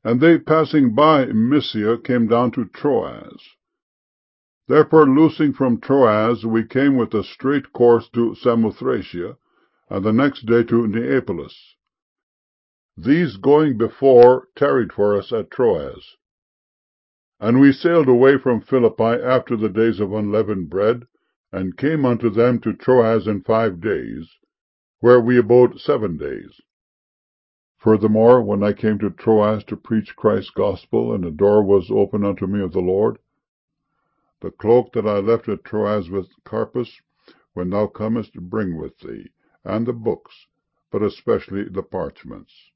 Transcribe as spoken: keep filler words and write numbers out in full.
And they, passing by Mysia, came down to Troas. Therefore, loosing from Troas, we came with a straight course to Samothracia, and the next day to Neapolis. These going before tarried for us at Troas. And we sailed away from Philippi after the days of unleavened bread, and came unto them to Troas in five days, where we abode seven days. Furthermore, when I came to Troas to preach Christ's gospel, and a door was opened unto me of the Lord, the cloak that I left at Troas with Carpus, when thou comest, bring with thee, and the books, but especially the parchments.